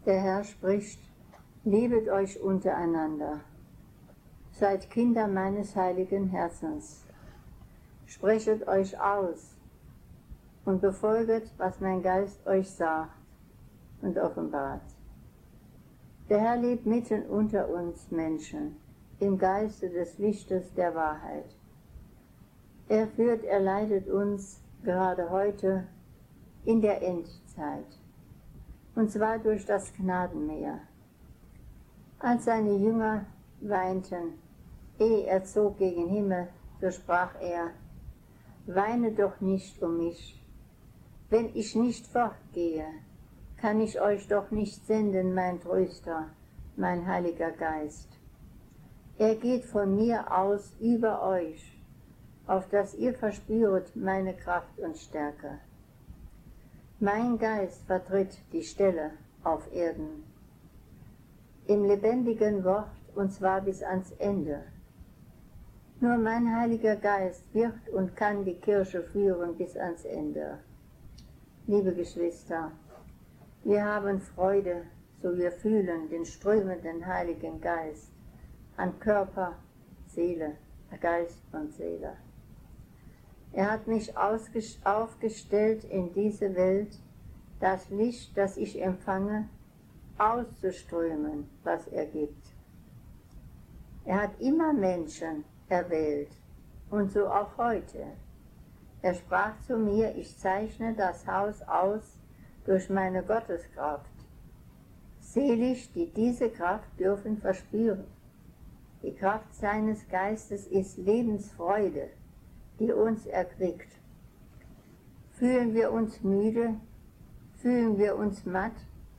Der Herr spricht, liebet euch untereinander, seid Kinder meines heiligen Herzens, sprechet euch aus und befolget, was mein Geist euch sagt und offenbart. Der Herr lebt mitten unter uns Menschen, im Geiste des Lichtes der Wahrheit. Er führt, er leitet uns gerade heute in der Endzeit, und zwar durch das Gnadenmeer. Als seine Jünger weinten, ehe er zog gegen Himmel, so sprach er, weine doch nicht um mich. Wenn ich nicht fortgehe, kann ich euch doch nicht senden, mein Tröster, mein Heiliger Geist. Er geht von mir aus über euch, auf dass ihr verspüret meine Kraft und Stärke. Mein Geist vertritt die Stelle auf Erden, im lebendigen Wort, und zwar bis ans Ende. Nur mein Heiliger Geist wird und kann die Kirche führen bis ans Ende. Liebe Geschwister, wir haben Freude, so wir fühlen den strömenden Heiligen Geist an Körper, Seele, Geist und Seele. Er hat mich aufgestellt in diese Welt, das Licht, das ich empfange, auszuströmen, was er gibt. Er hat immer Menschen erwählt, und so auch heute. Er sprach zu mir, ich zeichne das Haus aus durch meine Gotteskraft. Selig, die diese Kraft dürfen verspüren. Die Kraft seines Geistes ist Lebensfreude, die uns erquickt. Fühlen wir uns müde? Fühlen wir uns matt?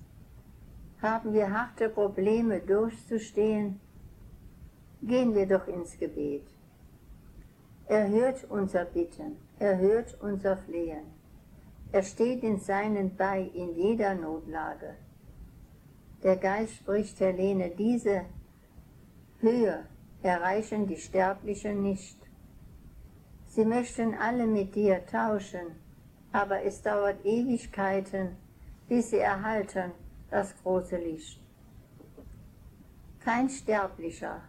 Haben wir harte Probleme durchzustehen? Gehen wir doch ins Gebet. Er hört unser Bitten, er hört unser Flehen. Er steht in seinen bei in jeder Notlage. Der Geist spricht, Helene, diese Höhe erreichen die Sterblichen nicht. Sie möchten alle mit dir tauschen, aber es dauert Ewigkeiten, bis sie erhalten das große Licht. Kein Sterblicher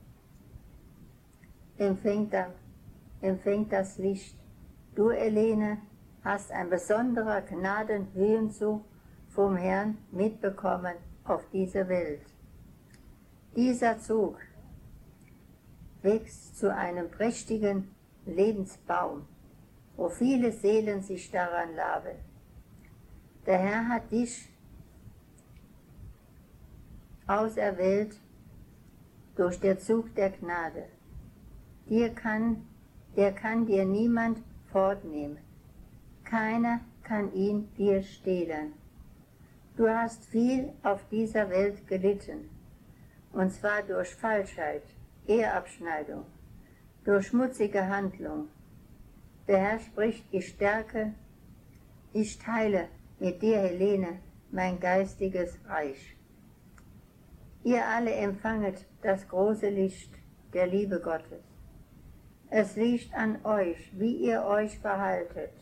empfängt das Licht. Du, Helene, hast ein besonderer Gnadenhöhenzug vom Herrn mitbekommen auf diese Welt. Dieser Zug wächst zu einem prächtigen Lebensbaum, wo viele Seelen sich daran laben. Der Herr hat dich auserwählt durch den Zug der Gnade. Der kann dir niemand fortnehmen. Keiner kann ihn dir stehlen. Du hast viel auf dieser Welt gelitten, und zwar durch Falschheit, Eheabschneidung, durch schmutzige Handlung. Der Herr spricht, ich teile mit dir, Helene, mein geistiges Reich. Ihr alle empfanget das große Licht der Liebe Gottes. Es liegt an euch, wie ihr euch verhaltet,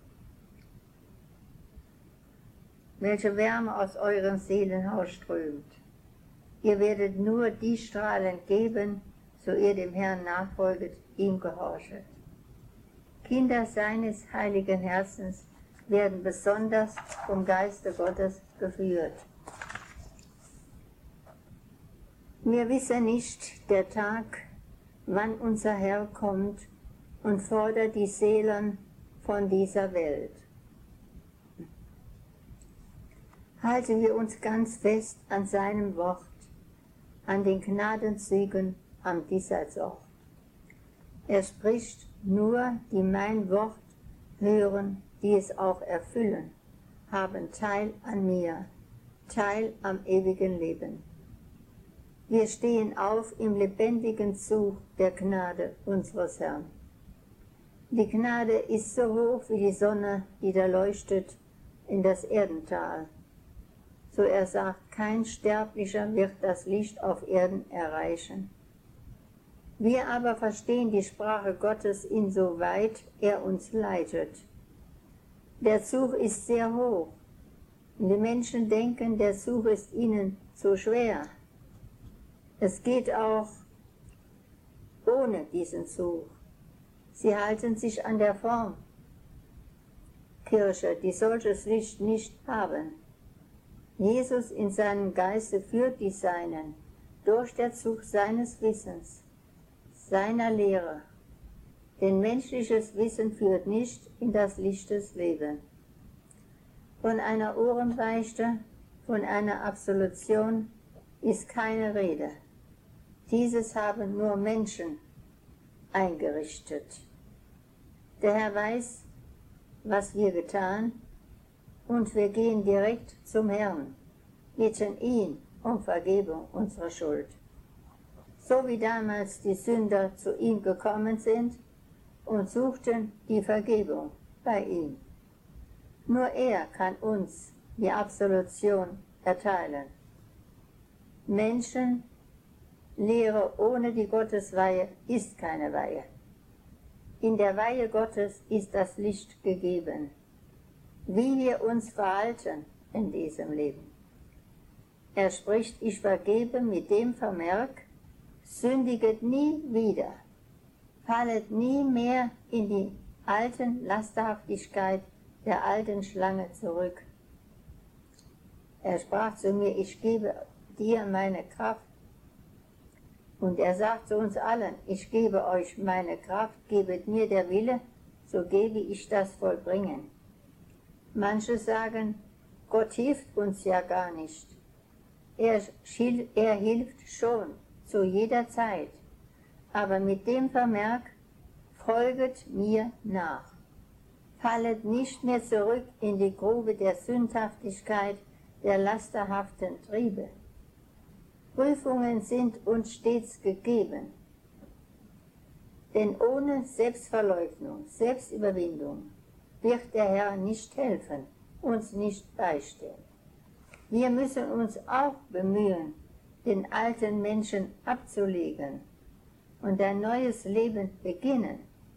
welche Wärme aus euren Seelenhaus strömt. Ihr werdet nur die Strahlen geben, so ihr dem Herrn nachfolget, ihm gehorchet. Kinder seines heiligen Herzens werden besonders vom Geiste Gottes geführt. Wir wissen nicht der Tag, wann unser Herr kommt und fordert die Seelen von dieser Welt. Halten wir uns ganz fest an seinem Wort, an den Gnadenzügen am Diesseitsort. Er spricht, nur die mein Wort hören, die es auch erfüllen, haben Teil an mir, Teil am ewigen Leben. Wir stehen auf im lebendigen Zug der Gnade unseres Herrn. Die Gnade ist so hoch wie die Sonne, die da leuchtet in das Erdental. So er sagt, kein Sterblicher wird das Licht auf Erden erreichen. Wir aber verstehen die Sprache Gottes insoweit er uns leitet. Der Zug ist sehr hoch, Und die Menschen denken, der Zug ist ihnen zu schwer. Es geht auch ohne diesen Zug. Sie halten sich an der Form Kirche, die solches Licht nicht haben. Jesus in seinem Geiste führt die Seinen durch den Zug seines Wissens, seiner Lehre. Denn menschliches Wissen führt nicht in das Licht des Lebens. Von einer Ohrenbeichte, von einer Absolution ist keine Rede. Dieses haben nur Menschen eingerichtet. Der Herr weiß, was wir getan, und wir gehen direkt zum Herrn, bitten ihn um Vergebung unserer Schuld. So wie damals die Sünder zu ihm gekommen sind und suchten die Vergebung bei ihm. Nur er kann uns die Absolution erteilen. Menschenlehre ohne die Gottesweihe ist keine Weihe. In der Weihe Gottes ist das Licht gegeben, wie wir uns verhalten in diesem Leben. Er spricht, ich vergebe mit dem Vermerk, sündiget nie wieder, fallet nie mehr in die alten Lasterhaftigkeit der alten Schlange zurück. Er sprach zu mir, ich gebe dir meine Kraft. Und er sagt zu uns allen, ich gebe euch meine Kraft, gebet mir der Wille, so gebe ich das Vollbringen. Manche sagen, Gott hilft uns ja gar nicht. Er hilft schon zu jeder Zeit, aber mit dem Vermerk, folget mir nach. Fallet nicht mehr zurück in die Grube der Sündhaftigkeit, der lasterhaften Triebe. Prüfungen sind uns stets gegeben, denn ohne Selbstverleugnung, Selbstüberwindung wird der Herr nicht helfen, uns nicht beistehen. Wir müssen uns auch bemühen, den alten Menschen abzulegen und ein neues Leben beginnen.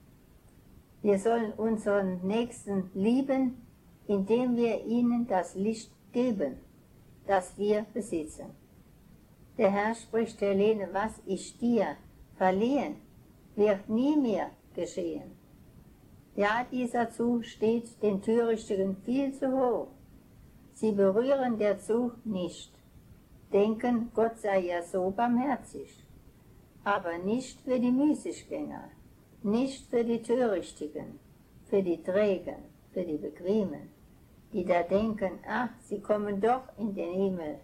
Wir sollen unseren Nächsten lieben, indem wir ihnen das Licht geben, das wir besitzen. Der Herr spricht, Helene, was ich dir verliehen, wird nie mehr geschehen. Ja, dieser Zug steht den Törichtigen viel zu hoch. Sie berühren der Zug nicht, denken, Gott sei ja so barmherzig, aber nicht für die Müßiggänger, nicht für die Törichtigen, für die Trägen, für die Bequemen, die da denken, ach, sie kommen doch in den Himmel.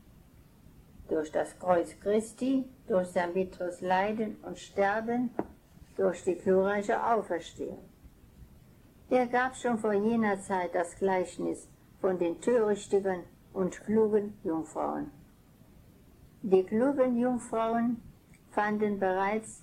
Durch das Kreuz Christi, durch sein bitteres Leiden und Sterben, durch die glorreiche Auferstehung. Er gab schon vor jener Zeit das Gleichnis von den törichtigen und klugen Jungfrauen. Die klugen Jungfrauen standen bereits,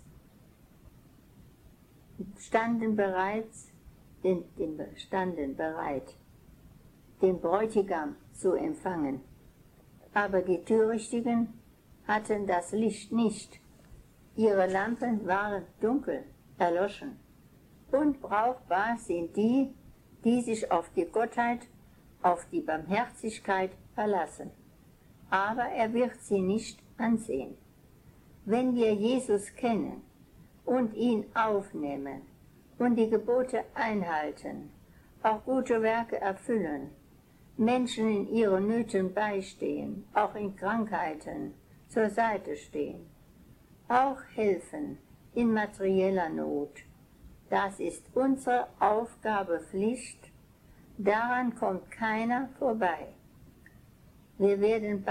bereit, den Bräutigam zu empfangen. Aber die Törichtigen hatten das Licht nicht. Ihre Lampen waren dunkel, erloschen. Unbrauchbar sind die, die sich auf die Gottheit, auf die Barmherzigkeit verlassen. Aber er wird sie nicht ansehen. Wenn wir Jesus kennen und ihn aufnehmen und die Gebote einhalten, auch gute Werke erfüllen, Menschen in ihren Nöten beistehen, auch in Krankheiten zur Seite stehen, auch helfen in materieller Not. Das ist unsere Aufgabe, Pflicht, daran kommt keiner vorbei. Wir werden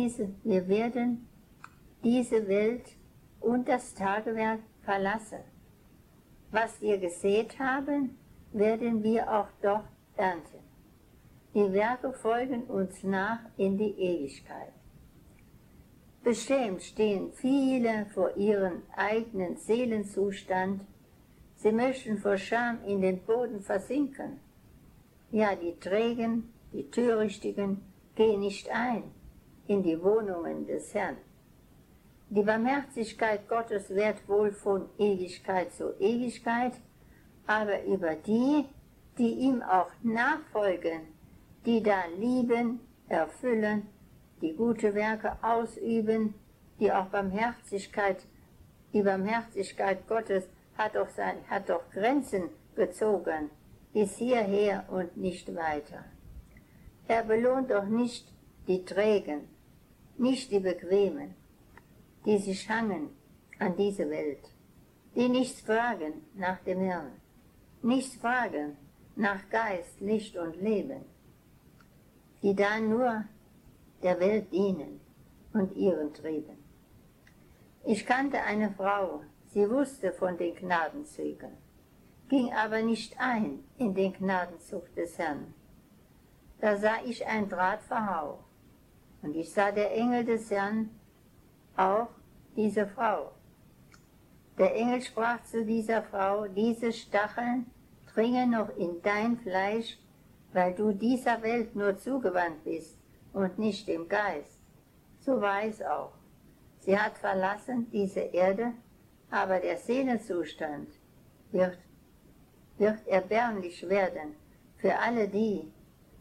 diese Welt und das Tagewerk verlassen. Was wir gesät haben, werden wir auch dort ernten. Die Werke folgen uns nach in die Ewigkeit. Beschämt stehen viele vor ihrem eigenen Seelenzustand. Sie möchten vor Scham in den Boden versinken. Ja, die Trägen, die Törichtigen gehen nicht ein in die Wohnungen des Herrn. Die Barmherzigkeit Gottes währt wohl von Ewigkeit zu Ewigkeit, aber über die, die ihm auch nachfolgen, die da lieben, erfüllen, die gute Werke ausüben, die auch die Barmherzigkeit Gottes hat doch Grenzen gezogen, bis hierher und nicht weiter. Er belohnt doch nicht die Trägen, nicht die Bequemen, die sich hangen an diese Welt, die nichts fragen nach dem Herrn, nichts fragen nach Geist, Licht und Leben, die da nur der Welt dienen und ihren Trieben. Ich kannte eine Frau, sie wusste von den Gnadenzügen, ging aber nicht ein in den Gnadenzug des Herrn. Da sah ich ein Drahtverhau, und ich sah der Engel des Herrn, auch diese Frau. Der Engel sprach zu dieser Frau, diese Stacheln dringen noch in dein Fleisch, weil du dieser Welt nur zugewandt bist und nicht dem Geist. So war es auch. Sie hat verlassen diese Erde, aber der Seelenzustand wird erbärmlich werden für alle die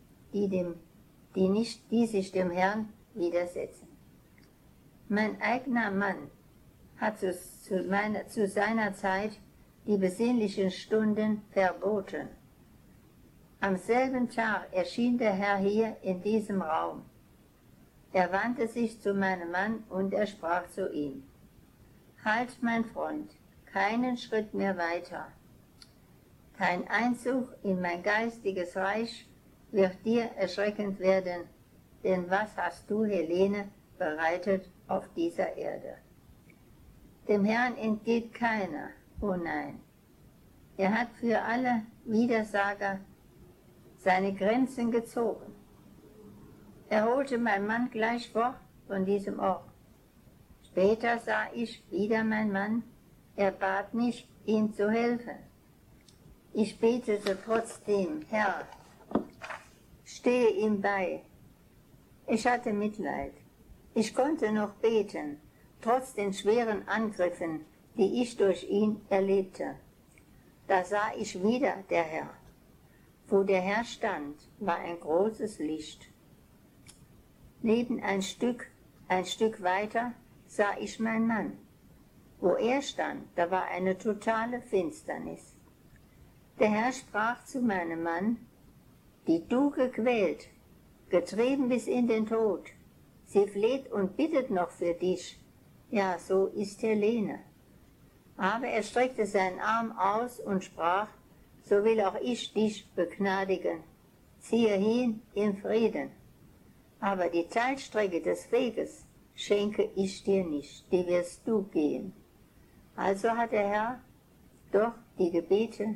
sich dem Herrn widersetzen. Mein eigener Mann hat zu seiner Zeit die besinnlichen Stunden verboten. Am selben Tag erschien der Herr hier in diesem Raum. Er wandte sich zu meinem Mann und er sprach zu ihm: Halt, mein Freund, keinen Schritt mehr weiter. Dein Einzug in mein geistiges Reich wird dir erschreckend werden, denn was hast du, Helene, bereitet auf dieser Erde? Dem Herrn entgeht keiner, oh nein. Er hat für alle Widersager seine Grenzen gezogen. Er holte meinen Mann gleich fort von diesem Ort. Später sah ich wieder meinen Mann, er bat mich, ihm zu helfen. Ich betete trotzdem, Herr, stehe ihm bei. Ich hatte Mitleid. Ich konnte noch beten, trotz den schweren Angriffen, die ich durch ihn erlebte. Da sah ich wieder der Herr. Wo der Herr stand, war ein großes Licht. Neben ein Stück weiter sah ich meinen Mann. Wo er stand, da war eine totale Finsternis. Der Herr sprach zu meinem Mann: Die du gequält, getrieben bis in den Tod, sie fleht und bittet noch für dich. Ja, so ist Helene. Aber er streckte seinen Arm aus und sprach: So will auch ich dich begnadigen. Ziehe hin in Frieden. Aber die Teilstrecke des Weges schenke ich dir nicht, die wirst du gehen. Also hat der Herr durch die Gebete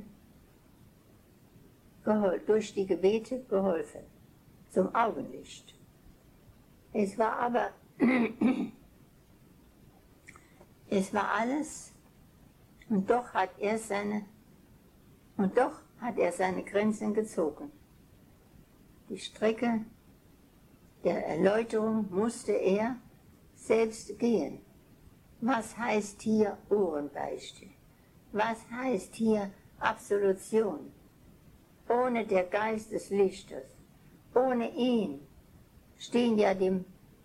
geholfen, zum Augenlicht. Es war aber, es war alles, und doch hat er seine Grenzen gezogen. Die Strecke der Erläuterung musste er selbst gehen. Was heißt hier Ohrenbeichte? Was heißt hier Absolution? Ohne der Geist des Lichtes, ohne ihn stehen ja die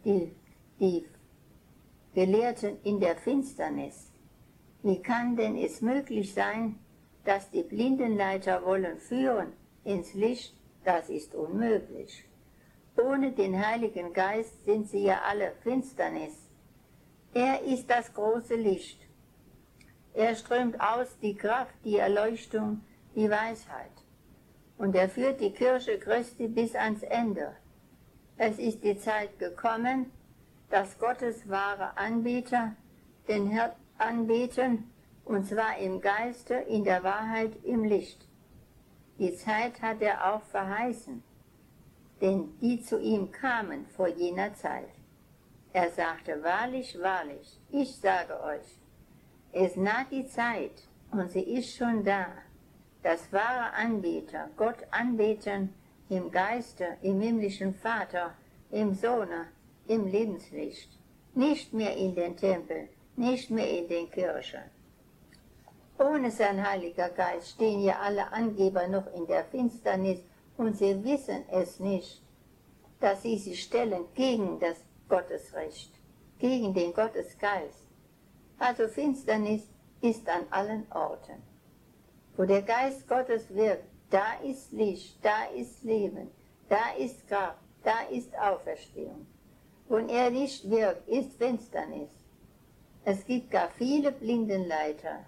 Gelehrten in der Finsternis. Wie kann denn es möglich sein, dass die Blindenleiter wollen führen ins Licht? Das ist unmöglich. Ohne den Heiligen Geist sind sie ja alle Finsternis. Er ist das große Licht. Er strömt aus die Kraft, die Erleuchtung, die Weisheit. Und er führt die Kirche Christi bis ans Ende. Es ist die Zeit gekommen, dass Gottes wahre Anbeter den Herrn anbeten, und zwar im Geiste, in der Wahrheit, im Licht. Die Zeit hat er auch verheißen, denn die zu ihm kamen vor jener Zeit. Er sagte: Wahrlich, wahrlich, ich sage euch, es naht die Zeit, und sie ist schon da, dass wahre Anbeter Gott anbeten im Geiste, im himmlischen Vater, im Sohne, im Lebenslicht. Nicht mehr in den Tempeln, nicht mehr in den Kirchen. Ohne sein Heiliger Geist stehen ja alle Angeber noch in der Finsternis und sie wissen es nicht, dass sie sich stellen gegen das Gottesrecht, gegen den Gottesgeist. Also Finsternis ist an allen Orten. Wo der Geist Gottes wirkt, da ist Licht, da ist Leben, da ist Kraft, da ist Auferstehung. Wo er nicht wirkt, ist Finsternis. Es gibt gar viele Blindenleiter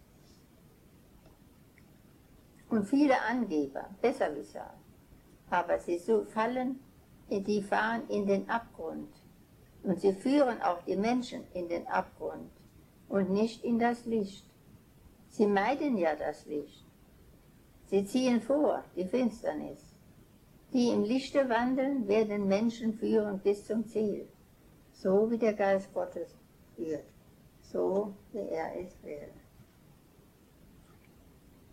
und viele Angeber, Besserwisser. Aber sie fahren in den Abgrund. Und sie führen auch die Menschen in den Abgrund und nicht in das Licht. Sie meiden ja das Licht. Sie ziehen vor die Finsternis. Die im Lichte wandeln, werden Menschen führen bis zum Ziel. So wie der Geist Gottes führt. So wie er es will.